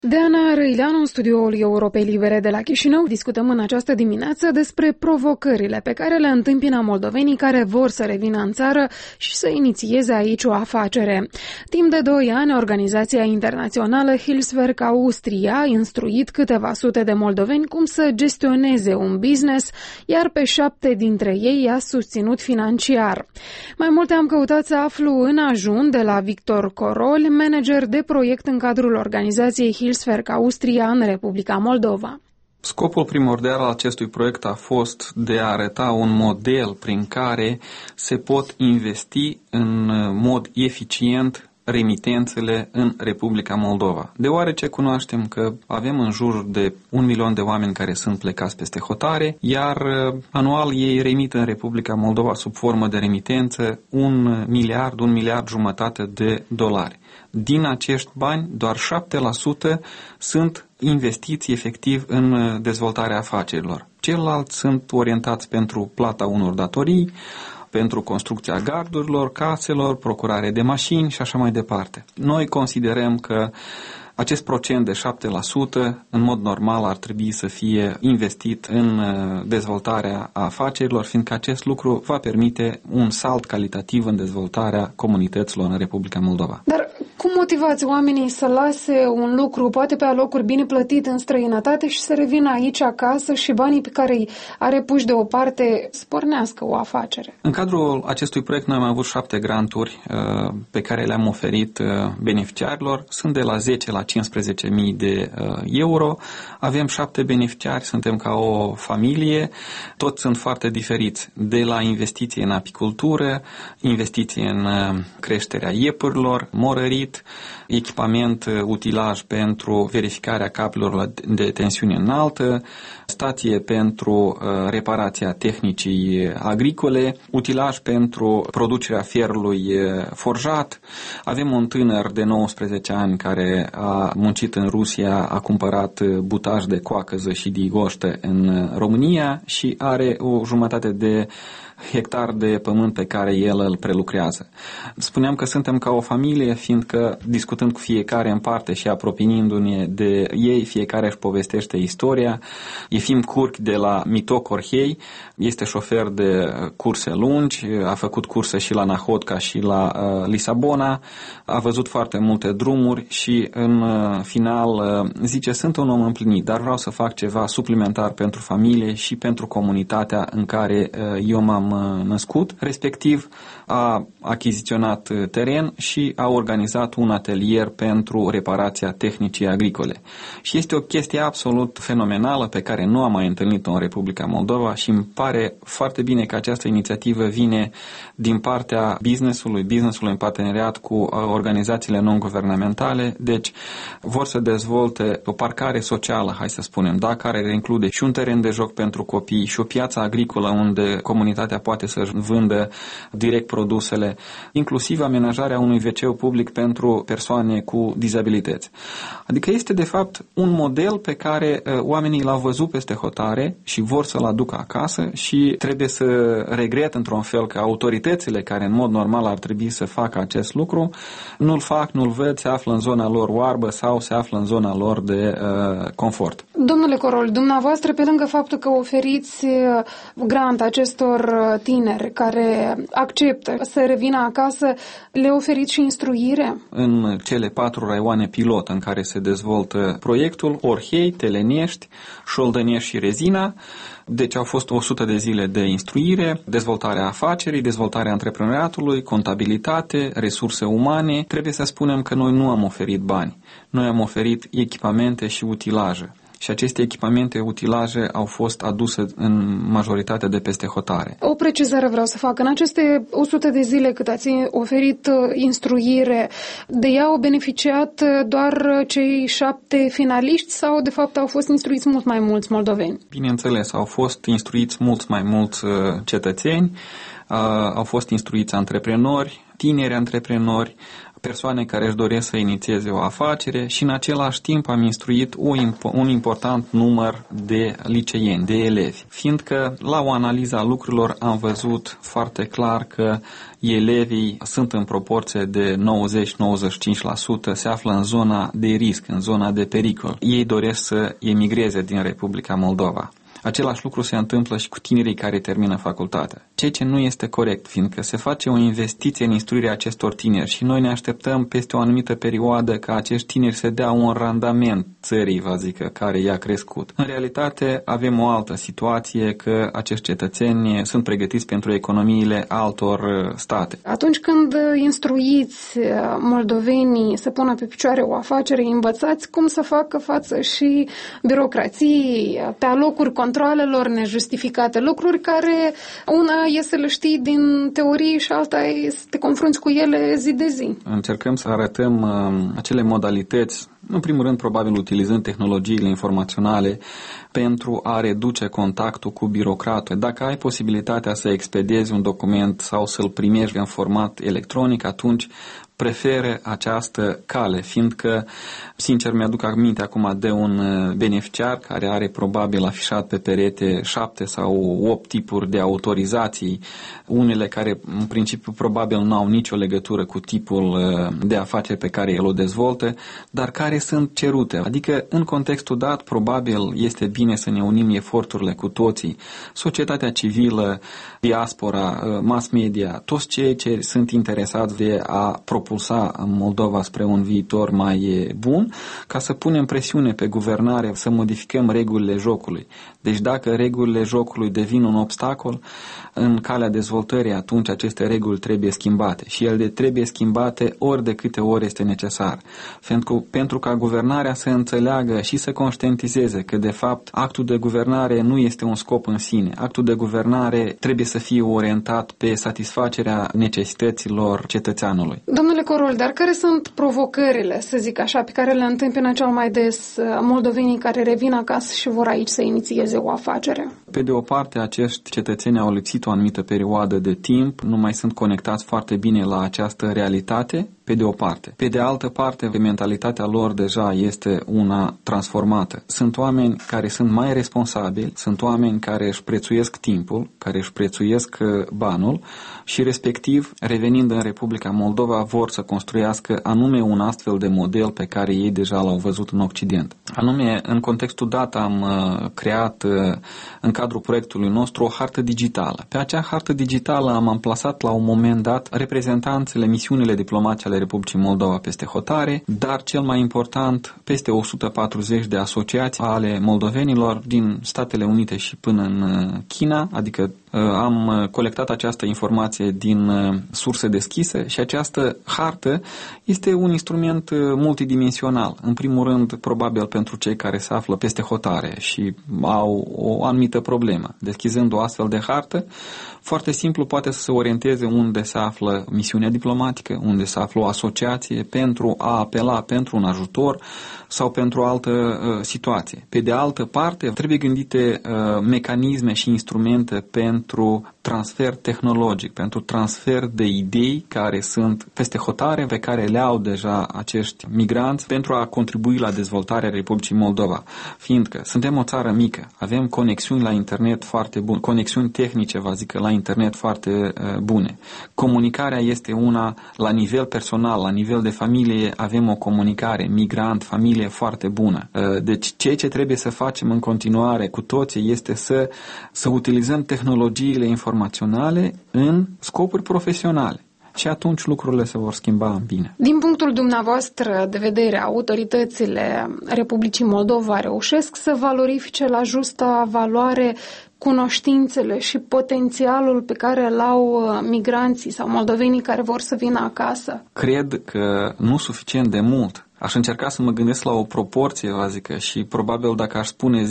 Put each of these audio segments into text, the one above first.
Deana Răileanu, în studioul Europei Libere de la Chișinău, discutăm în această dimineață despre provocările pe care le întâmpină moldovenii care vor să revină în țară și să inițieze aici o afacere. Timp de 2 ani, organizația internațională Hilfswerk Austria a instruit câteva sute de moldoveni cum să gestioneze un business, iar pe 7 dintre ei i-a susținut financiar. Mai multe am căutat să aflu în ajun de la Victor Corol, manager de proiect în cadrul organizației Hilfswerk Austria în Republica Moldova. Scopul primordial al acestui proiect a fost de a arăta un model prin care se pot investi în mod eficient remitențele în Republica Moldova. Deoarece cunoaștem că avem în jur de 1 milion de oameni care sunt plecați peste hotare, iar anual ei remit în Republica Moldova sub formă de remitență 1 miliard, 1 miliard jumătate de dolari. Din acești bani, doar 7% sunt investiții efectiv în dezvoltarea afacerilor. Ceilalți sunt orientați pentru plata unor datorii, pentru construcția gardurilor, caselor, procurare de mașini și așa mai departe. Noi considerăm că acest procent de 7% în mod normal ar trebui să fie investit în dezvoltarea afacerilor, fiindcă acest lucru va permite un salt calitativ în dezvoltarea comunităților în Republica Moldova. Dar cum motivați oamenii să lase un lucru, poate pe alocuri bine plătit în străinătate și să revină aici acasă și banii pe care îi are puși deoparte să pornească o afacere? În cadrul acestui proiect noi am avut 7 granturi pe care le-am oferit beneficiarilor. Sunt de la 10 la 15.000 de euro. Avem 7 beneficiari, suntem ca o familie, toți sunt foarte diferiți, de la investiții în apicultură, investiții în creșterea iepurilor, morărit, echipament, utilaj pentru verificarea cablurilor de tensiune înaltă, stație pentru reparația tehnicii agricole, utilaj pentru producerea ferului forjat. Avem un tânăr de 19 ani care a muncit în Rusia, a cumpărat butaj de coacăză și de igoștă în România și are o jumătate de hectar de pământ pe care el îl prelucrează. Spuneam că suntem ca o familie, fiindcă discutând cu fiecare în parte și apropiindu-ne de ei, fiecare își povestește istoria. Efim Curc de la Mitoc Orhei este șofer de curse lungi, a făcut curse și la Nahodca și la Lisabona, a văzut foarte multe drumuri și în final zice, sunt un om împlinit, dar vreau să fac ceva suplimentar pentru familie și pentru comunitatea în care eu m-am născut, respectiv a achiziționat teren și a organizat un atelier pentru reparația tehnicii agricole. Și este o chestie absolut fenomenală pe care nu am mai întâlnit-o în Republica Moldova și îmi pare foarte bine că această inițiativă vine din partea business-ului în parteneriat cu organizațiile non-guvernamentale, deci vor să dezvolte o parcare socială, hai să spunem, da, care include și un teren de joc pentru copii și o piață agricolă unde comunitatea poate să-și vândă direct produsele, inclusiv amenajarea unui WC public pentru persoane cu dizabilități. Adică este de fapt un model pe care oamenii l-au văzut peste hotare și vor să-l aducă acasă și trebuie să regret într-un fel că autoritățile care în mod normal ar trebui să facă acest lucru nu-l fac, nu-l văd, se află în zona lor oarbă sau se află în zona lor de confort. Domnule Corol, dumneavoastră, pe lângă faptul că oferiți grant acestor tineri care acceptă să revină acasă, le oferiți și instruire? În cele 4 raioane pilot în care se dezvoltă proiectul, Orhei, Telenești, Șoldănești și Rezina, deci au fost 100 de zile de instruire, dezvoltarea afacerii, dezvoltarea antreprenoriatului, contabilitate, resurse umane. Trebuie să spunem că noi nu am oferit bani. Noi am oferit echipamente și utilaje. Și aceste echipamente, utilaje au fost aduse în majoritatea de peste hotare. O precizare vreau să fac. În aceste 100 de zile cât ați oferit instruire, de ea au beneficiat doar cei 7 finaliști sau de fapt au fost instruiți mult mai mulți moldoveni? Bineînțeles, au fost instruiți mult mai mulți cetățeni, au fost instruiți antreprenori, tineri antreprenori, persoane care își doresc să inițieze o afacere și în același timp am instruit un important număr de liceeni, de elevi. Fiindcă la o analiză a lucrurilor am văzut foarte clar că elevii sunt în proporție de 90-95%, se află în zona de risc, în zona de pericol. Ei doresc să emigreze din Republica Moldova. Același lucru se întâmplă și cu tinerii care termină facultatea. Ceea ce nu este corect, fiindcă se face o investiție în instruirea acestor tineri și noi ne așteptăm peste o anumită perioadă ca acești tineri să dea un randament țării, vă zic, care i-a crescut. În realitate avem o altă situație, că acești cetățeni sunt pregătiți pentru economiile altor state. Atunci când instruiți moldovenii să pună pe picioare o afacere, învățați cum să facă față și birocrației, pe alocuri controalelor nejustificate, lucruri care una e să le știi din teorie și alta e să te confrunți cu ele zi de zi. Încercăm să arătăm acele modalități, în primul rând probabil utilizând tehnologiile informaționale pentru a reduce contactul cu birocratul. Dacă ai posibilitatea să expediezi un document sau să-l primești în format electronic, atunci preferă această cale, fiindcă, sincer, mi-aduc aminte acum de un beneficiar care are probabil afișat pe perete 7 sau 8 tipuri de autorizații, unele care în principiu probabil nu au nicio legătură cu tipul de afaceri pe care el o dezvoltă, dar care sunt cerute. Adică, în contextul dat, probabil este bine să ne unim eforturile cu toții, societatea civilă, diaspora, mass media, toți cei ce sunt interesați de a propulsa Moldova spre un viitor mai bun, ca să punem presiune pe guvernare să modificăm regulile jocului. Deci dacă regulile jocului devin un obstacol în calea dezvoltării, atunci aceste reguli trebuie schimbate și ele trebuie schimbate ori de câte ori este necesar. Pentru ca guvernarea să înțeleagă și să conștientizeze că de fapt actul de guvernare nu este un scop în sine. Actul de guvernare trebuie să fie orientat pe satisfacerea necesităților cetățeanului. Domnule Corol, dar care sunt provocările, să zic așa, pe care le întâmpină cel mai des moldovenii care revin acasă și vor aici să inițieze o afacere? Pe de o parte, acești cetățeni au lipsit o anumită perioadă de timp, nu mai sunt conectați foarte bine la această realitate, pe de o parte. Pe de altă parte, mentalitatea lor deja este una transformată. Sunt oameni care sunt mai responsabili, sunt oameni care își prețuiesc timpul, care își prețuiesc banul și respectiv, revenind în Republica Moldova, vor să construiască anume un astfel de model pe care ei deja l-au văzut în Occident. Anume, în contextul dat am creat în cadrul proiectului nostru o hartă digitală. Pe acea hartă digitală am amplasat la un moment dat reprezentanțele, misiunile diplomatice ale Republicii Moldova peste hotare, dar cel mai important, peste 140 de asociații ale moldovenilor din Statele Unite și până în China, adică am colectat această informație din surse deschise și această hartă este un instrument multidimensional. În primul rând, probabil pentru cei care se află peste hotare și au o anumită problemă. Deschizând o astfel de hartă, foarte simplu poate să se orienteze unde se află misiunea diplomatică, unde se află o asociație pentru a apela pentru un ajutor sau pentru o altă situație. Pe de altă parte, trebuie gândite mecanisme și instrumente pentru transfer tehnologic, pentru transfer de idei care sunt peste hotare, pe care le au deja acești migranți pentru a contribui la dezvoltarea Republicii Moldova. Fiindcă suntem o țară mică, avem conexiuni la internet foarte bune, conexiuni tehnice, vă zic, la internet foarte bune. Comunicarea este una la nivel personal, la nivel de familie, avem o comunicare migrant, familie foarte bună. Deci ceea ce trebuie să facem în continuare cu toții este să utilizăm tehnologiile informaționale în scopuri profesionale. Și atunci lucrurile se vor schimba în bine. Din punctul dumneavoastră de vedere, autoritățile Republicii Moldova reușesc să valorifice la justa valoare cunoștințele și potențialul pe care îl au migranții sau moldovenii care vor să vină acasă? Cred că nu suficient de mult. Aș încerca să mă gândesc la o proporție, vă zic, și probabil dacă aș spune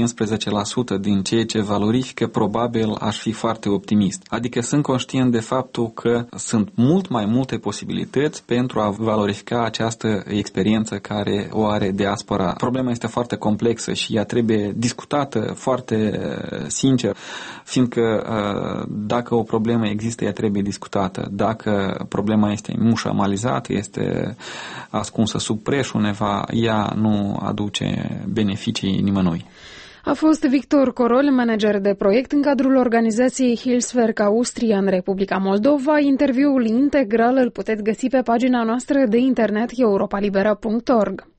10-15% din ceea ce valorifică, probabil aș fi foarte optimist. Adică sunt conștient de faptul că sunt mult mai multe posibilități pentru a valorifica această experiență care o are diaspora. Problema este foarte complexă și ea trebuie discutată foarte sincer, fiindcă dacă o problemă există, ea trebuie discutată. Dacă problema este mușamalizată, este ascunsă sub preș undeva, ea nu aduce beneficii nimănui. A fost Victor Corol, manager de proiect în cadrul organizației Hilfswerk Austria în Republica Moldova. Interviul integral îl puteți găsi pe pagina noastră de internet europalibera.org.